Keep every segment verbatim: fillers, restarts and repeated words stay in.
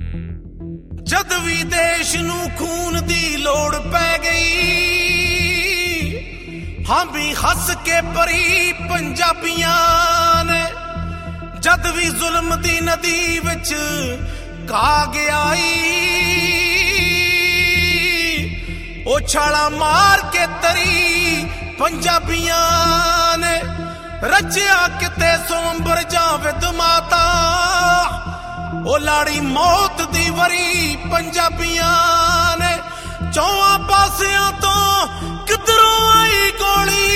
जद भी देश नू खून दी लोड़ पै गई, हम भी हस के परी पंजाबियां ने। जद भी जुल्म दी नदी विच काग आई, ओ छाला मार के तरी पंजाबियां ने। रचिया किते सोमबर जावेद माता, ओ लाड़ी मौत दी वरी पंजाबियां ने। चौहां पासियां तो किधरों आई गोली,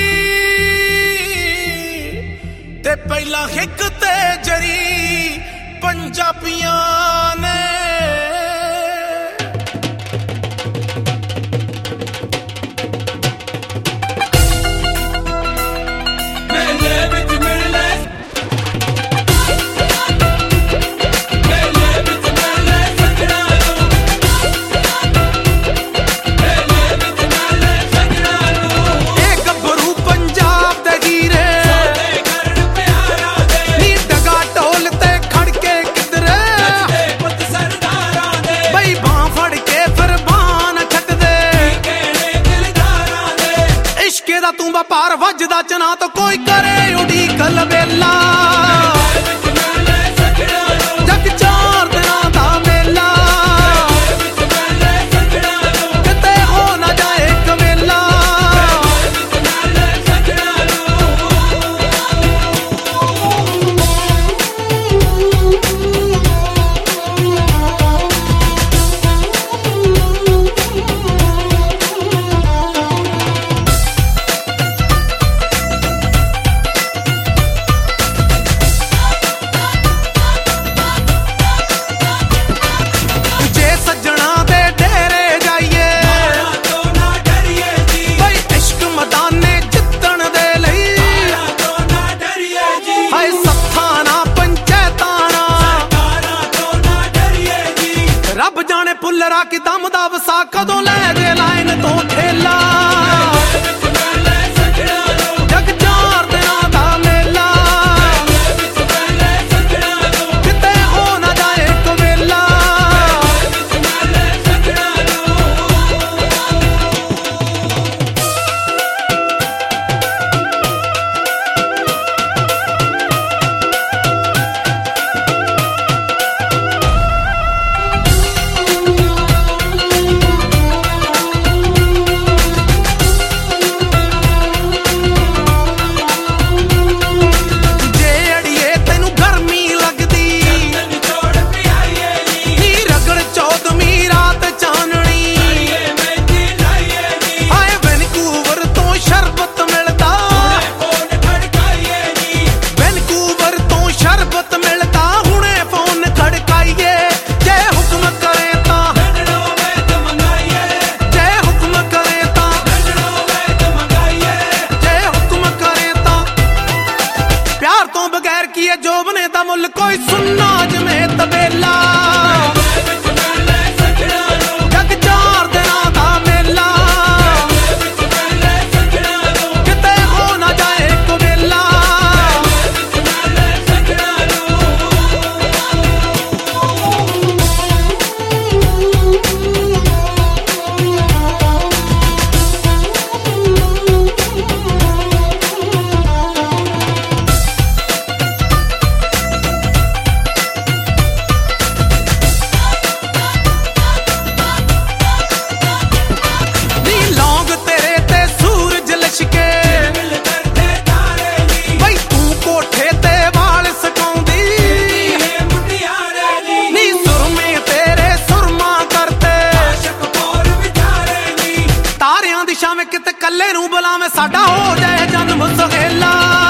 ते पहला हिक ते जरी पंजाबियां ने। तू वपार वजदा चना तो कोई करे उड़ीक लबेला। जग चार दिना दा मेला, किते हो ना जाए कवेला। रब जाने पुलरा की दम दा वसा कदों लै जे लाइन तो ठेला। जग चार दिना दा मेला, किते हो ना जाए कवेला। जोबने दा मुल कोई सुनना जिमें तबेला। जग चार दिना दा मेला, किते हो ना जाए कवेला। किते कल्ले नू बुलावे साडा हो जाए जन्म सहेला।